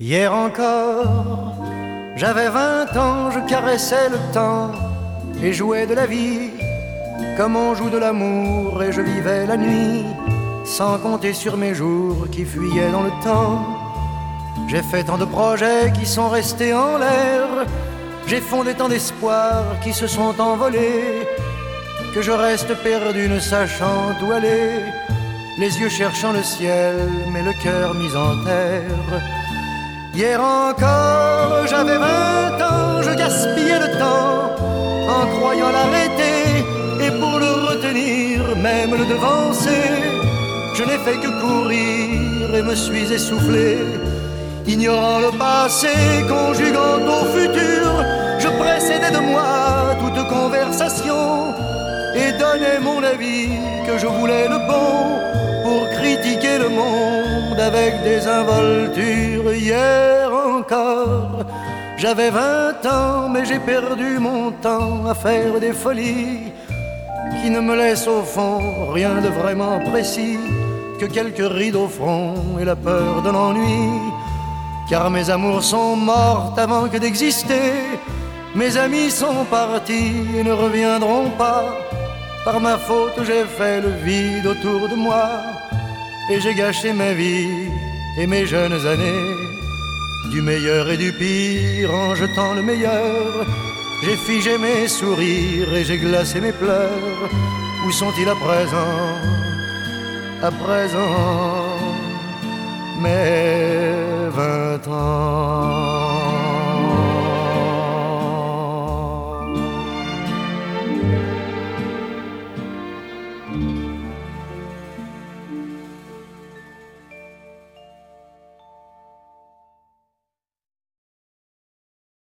Hier encore, j'avais 20 ans, je caressais le temps et jouais de la vie comme on joue de l'amour, et je vivais la nuit sans compter sur mes jours qui fuyaient dans le temps. J'ai fait tant de projets qui sont restés en l'air, j'ai fondé tant d'espoirs qui se sont envolés, que je reste perdu ne sachant où aller, les yeux cherchant le ciel mais le cœur mis en terre. Hier encore, j'avais 20 ans, je gaspillais le temps en croyant l'arrêter, et pour le retenir, même le devancer, je n'ai fait que courir et me suis essoufflé. Ignorant le passé, conjuguant au futur, je précédais de moi toute conversation et donnais mon avis que je voulais le bon pour critiquer le monde avec des involtures. Hier encore, j'avais 20 ans, mais j'ai perdu mon temps à faire des folies qui ne me laissent au fond rien de vraiment précis que quelques rides au front et la peur de l'ennui. Car mes amours sont mortes avant que d'exister, mes amis sont partis et ne reviendront pas. Par ma faute j'ai fait le vide autour de moi, et j'ai gâché ma vie et mes jeunes années. Du meilleur et du pire en jetant le meilleur, j'ai figé mes sourires et j'ai glacé mes pleurs. Où sont-ils à présent? À présent, mes 20 ans.